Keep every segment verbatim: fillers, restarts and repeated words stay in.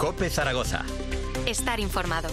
COPE Zaragoza. Estar informado.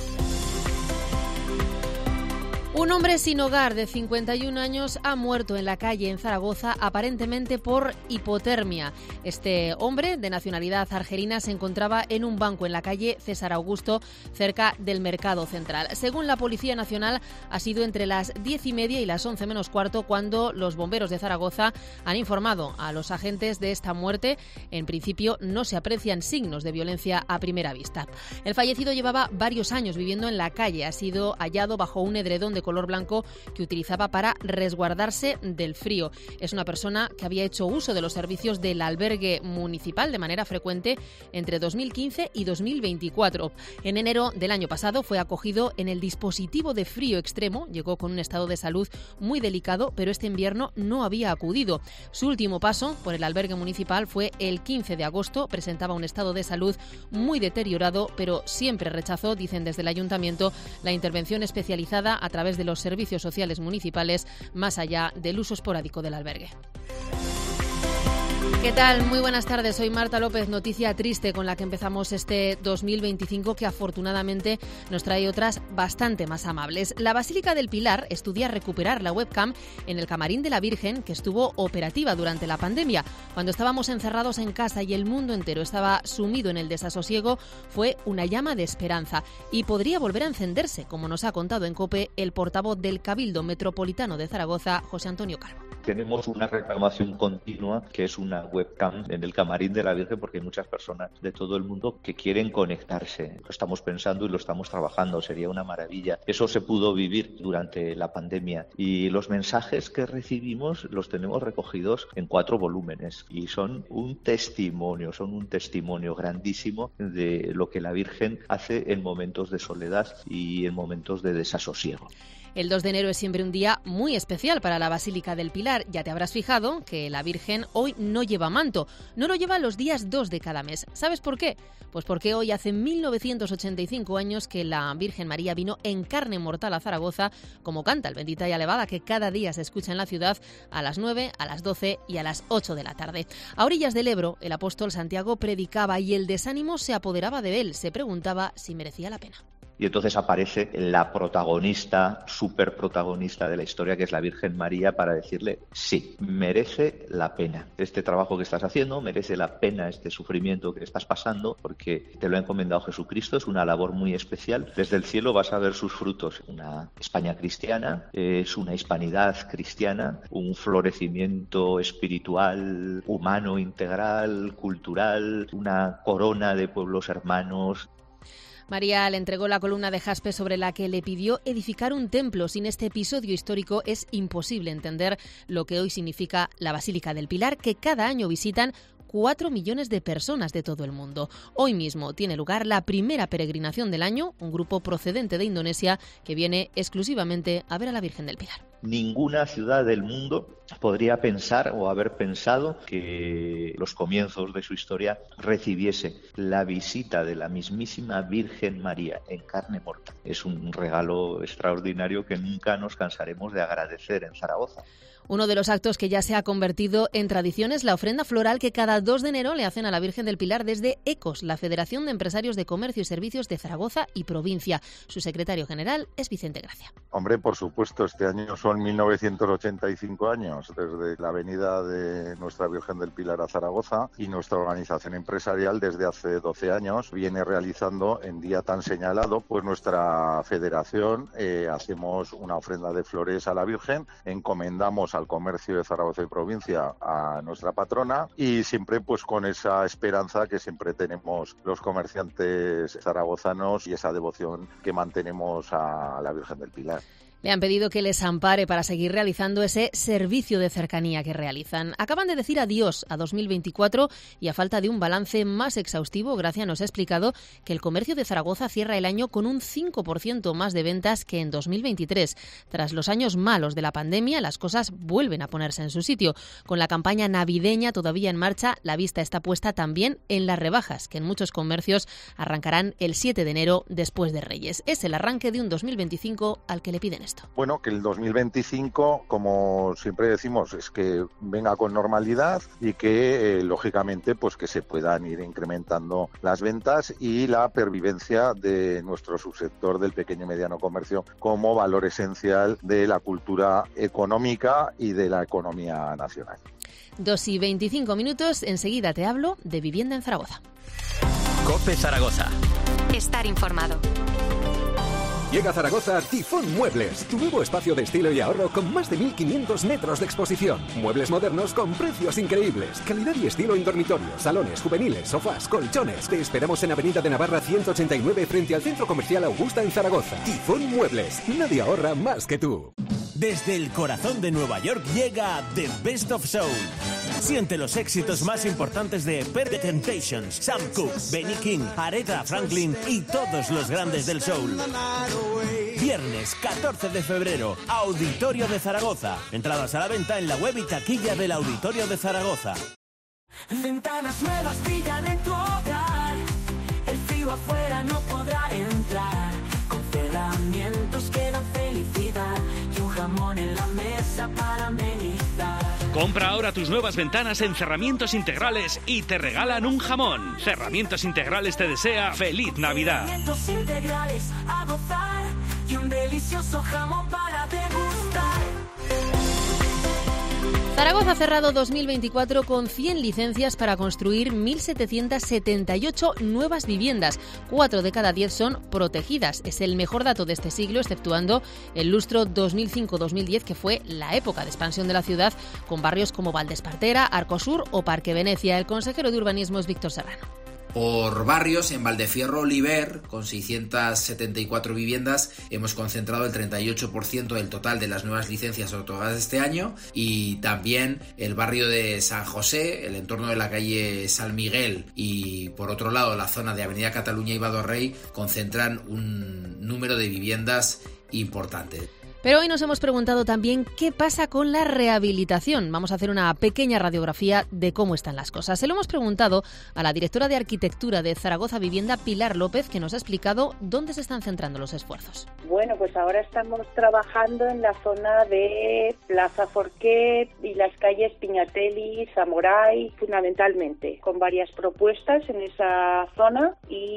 Un hombre sin hogar de cincuenta y un años ha muerto en la calle en Zaragoza, aparentemente por hipotermia. Este hombre, de nacionalidad argelina, se encontraba en un banco en la calle César Augusto, cerca del Mercado Central. Según la Policía Nacional, ha sido entre las diez y media y las once menos cuarto cuando los bomberos de Zaragoza han informado a los agentes de esta muerte. En principio, no se aprecian signos de violencia a primera vista. El fallecido llevaba varios años viviendo en la calle. Ha sido hallado bajo un edredón de color blanco que utilizaba para resguardarse del frío. Es una persona que había hecho uso de los servicios del albergue municipal de manera frecuente entre dos mil quince y dos mil veinticuatro. En enero del año pasado fue acogido en el dispositivo de frío extremo. Llegó con un estado de salud muy delicado, pero este invierno no había acudido. Su último paso por el albergue municipal fue el quince de agosto. Presentaba un estado de salud muy deteriorado, pero siempre rechazó, dicen desde el ayuntamiento, la intervención especializada a través de los servicios sociales municipales, más allá del uso esporádico del albergue. ¿Qué tal? Muy buenas tardes, soy Marta López. Noticia triste con la que empezamos este dos mil veinticinco, que afortunadamente nos trae otras bastante más amables. La Basílica del Pilar estudia recuperar la webcam en el Camarín de la Virgen, que estuvo operativa durante la pandemia. Cuando estábamos encerrados en casa y el mundo entero estaba sumido en el desasosiego, fue una llama de esperanza y podría volver a encenderse, como nos ha contado en COPE el portavoz del Cabildo Metropolitano de Zaragoza, José Antonio Calvo. Tenemos una reclamación continua, que es una webcam en el Camarín de la Virgen, porque hay muchas personas de todo el mundo que quieren conectarse. Lo estamos pensando y lo estamos trabajando, sería una maravilla. Eso se pudo vivir durante la pandemia y los mensajes que recibimos los tenemos recogidos en cuatro volúmenes y son un testimonio, son un testimonio grandísimo de lo que la Virgen hace en momentos de soledad y en momentos de desasosiego. El dos de enero es siempre un día muy especial para la Basílica del Pilar. Ya te habrás fijado que la Virgen hoy no lleva manto. No lo lleva los días dos de cada mes. ¿Sabes por qué? Pues porque hoy hace mil novecientos ochenta y cinco años que la Virgen María vino en carne mortal a Zaragoza, como canta el Bendita y Alabada, que cada día se escucha en la ciudad a las nueve, a las doce y a las ocho de la tarde. A orillas del Ebro, el apóstol Santiago predicaba y el desánimo se apoderaba de él. Se preguntaba si merecía la pena. Y entonces aparece la protagonista, súper protagonista de la historia, que es la Virgen María, para decirle, sí, merece la pena este trabajo que estás haciendo, merece la pena este sufrimiento que estás pasando, porque te lo ha encomendado Jesucristo, es una labor muy especial. Desde el cielo vas a ver sus frutos. Una España cristiana, es una hispanidad cristiana, un florecimiento espiritual, humano, integral, cultural, una corona de pueblos hermanos. María le entregó la columna de jaspe sobre la que le pidió edificar un templo. Sin este episodio histórico es imposible entender lo que hoy significa la Basílica del Pilar, que cada año visitan cuatro millones de personas de todo el mundo. Hoy mismo tiene lugar la primera peregrinación del año, un grupo procedente de Indonesia que viene exclusivamente a ver a la Virgen del Pilar. Ninguna ciudad del mundo podría pensar o haber pensado que los comienzos de su historia recibiese la visita de la mismísima Virgen María en carne mortal. Es un regalo extraordinario que nunca nos cansaremos de agradecer en Zaragoza. Uno de los actos que ya se ha convertido en tradición es la ofrenda floral que cada dos de enero le hacen a la Virgen del Pilar desde ECOS, la Federación de Empresarios de Comercio y Servicios de Zaragoza y provincia. Su secretario general es Vicente Gracia. Hombre, por supuesto, este año son mil novecientos ochenta y cinco años desde la venida de nuestra Virgen del Pilar a Zaragoza, y nuestra organización empresarial desde hace doce años viene realizando en día tan señalado, pues nuestra federación eh, hacemos una ofrenda de flores a la Virgen, encomendamos al comercio de Zaragoza y provincia a nuestra patrona, y siempre pues con esa esperanza que siempre tenemos los comerciantes zaragozanos y esa devoción que mantenemos a la Virgen del Pilar. Le han pedido que les ampare para seguir realizando ese servicio de cercanía que realizan. Acaban de decir adiós a dos mil veinticuatro y a falta de un balance más exhaustivo, Gracia nos ha explicado que el comercio de Zaragoza cierra el año con un cinco por ciento más de ventas que en dos mil veintitrés. Tras los años malos de la pandemia, las cosas vuelven a ponerse en su sitio. Con la campaña navideña todavía en marcha, la vista está puesta también en las rebajas, que en muchos comercios arrancarán el siete de enero después de Reyes. Es el arranque de un dos mil veinticinco al que le piden esto. esto? Bueno, que el dos mil veinticinco, como siempre decimos, es que venga con normalidad y que, eh, lógicamente, pues que se puedan ir incrementando las ventas y la pervivencia de nuestro subsector del pequeño y mediano comercio como valor esencial de la cultura económica y de la economía nacional. Dos y veinticinco minutos, enseguida te hablo de vivienda en Zaragoza. COPE Zaragoza. Estar informado. Llega a Zaragoza Tifón Muebles, tu nuevo espacio de estilo y ahorro con más de mil quinientos metros de exposición. Muebles modernos con precios increíbles. Calidad y estilo en dormitorios, salones, juveniles, sofás, colchones. Te esperamos en Avenida de Navarra ciento ochenta y nueve frente al Centro Comercial Augusta en Zaragoza. Tifón Muebles, nadie ahorra más que tú. Desde el corazón de Nueva York llega The Best of Soul. Siente los éxitos más importantes de The Temptations, Sam Cooke, Benny King, Aretha Franklin y todos los grandes del soul. Viernes catorce de febrero, Auditorio de Zaragoza. Entradas a la venta en la web y taquilla del Auditorio de Zaragoza. Ventanas nuevas brillan en tu hogar. El frío afuera no podrá entrar. Con cerramientos que dan felicidad y un jamón en la mesa para amenizar. Compra ahora tus nuevas ventanas en Cerramientos Integrales y te regalan un jamón. Cerramientos Integrales te desea feliz Navidad. Cerramientos Integrales a gozar y un delicioso jamón para degustar. Zaragoza ha cerrado dos mil veinticuatro con cien licencias para construir mil setecientas setenta y ocho nuevas viviendas. Cuatro de cada diez son protegidas. Es el mejor dato de este siglo, exceptuando el lustro dos mil cinco dos mil diez, que fue la época de expansión de la ciudad, con barrios como Valdespartera, Arcosur o Parque Venecia. El consejero de Urbanismo es Víctor Serrano. Por barrios, en Valdefierro Oliver, con seiscientas setenta y cuatro viviendas, hemos concentrado el treinta y ocho por ciento del total de las nuevas licencias otorgadas este año, y también el barrio de San José, el entorno de la calle San Miguel y, por otro lado, la zona de Avenida Cataluña y Vado Rey, concentran un número de viviendas importante. Pero hoy nos hemos preguntado también qué pasa con la rehabilitación. Vamos a hacer una pequeña radiografía de cómo están las cosas. Se lo hemos preguntado a la directora de Arquitectura de Zaragoza Vivienda, Pilar López, que nos ha explicado dónde se están centrando los esfuerzos. Bueno, pues ahora estamos trabajando en la zona de Plaza Forquet y las calles Piñatelli, Zamoray, fundamentalmente, con varias propuestas en esa zona,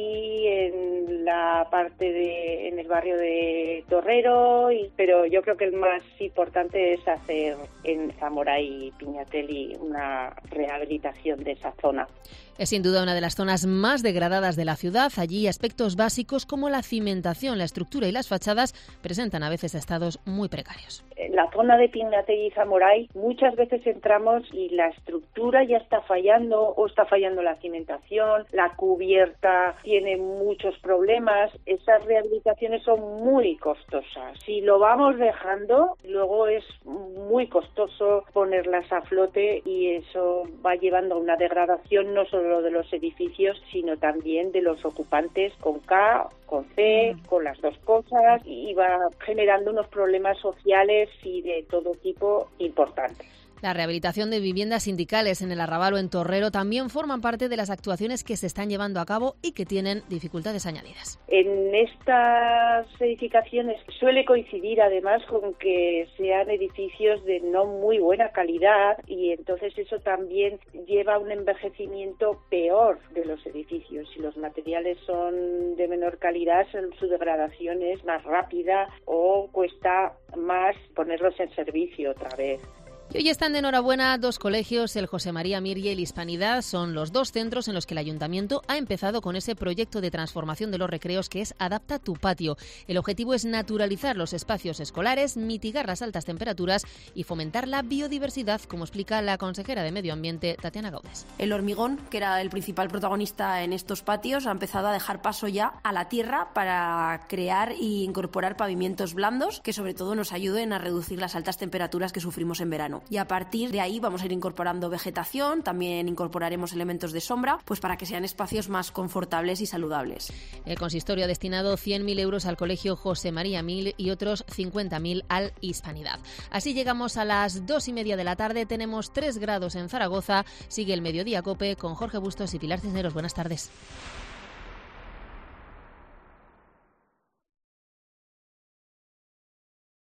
y en la parte de, en el barrio de Torrero, y, pero yo creo que el más importante es hacer en Zamora y Piñatelli una rehabilitación de esa zona. Es sin duda una de las zonas más degradadas de la ciudad. Allí aspectos básicos como la cimentación, la estructura y las fachadas presentan a veces estados muy precarios. En la zona de Piñatelli y Zamoray muchas veces entramos y la estructura ya está fallando, o está fallando la cimentación, la cubierta tiene muchos problemas. Esas rehabilitaciones son muy costosas. Si lo vamos dejando, luego es muy costoso ponerlas a flote, y eso va llevando a una degradación no solo de los edificios, sino también de los ocupantes, con K, con C, con las dos cosas, y va generando unos problemas sociales y de todo tipo importantes. La rehabilitación de viviendas sindicales en el Arrabal o en Torrero también forman parte de las actuaciones que se están llevando a cabo y que tienen dificultades añadidas. En estas edificaciones suele coincidir además con que sean edificios de no muy buena calidad, y entonces eso también lleva a un envejecimiento peor de los edificios. Si los materiales son de menor calidad, su degradación es más rápida o cuesta más ponerlos en servicio otra vez. Y hoy están de enhorabuena dos colegios, el José María Mir y el Hispanidad. Son los dos centros en los que el Ayuntamiento ha empezado con ese proyecto de transformación de los recreos que es Adapta tu patio. El objetivo es naturalizar los espacios escolares, mitigar las altas temperaturas y fomentar la biodiversidad, como explica la consejera de Medio Ambiente, Tatiana Gaudes. El hormigón, que era el principal protagonista en estos patios, ha empezado a dejar paso ya a la tierra para crear e incorporar pavimentos blandos que sobre todo nos ayuden a reducir las altas temperaturas que sufrimos en verano. Y a partir de ahí vamos a ir incorporando vegetación, también incorporaremos elementos de sombra, pues para que sean espacios más confortables y saludables. El consistorio ha destinado cien mil euros al colegio José María Mir y otros cincuenta mil al Hispanidad. Así llegamos a las dos y media de la tarde, tenemos tres grados en Zaragoza, sigue el Mediodía COPE con Jorge Bustos y Pilar Cisneros. Buenas tardes.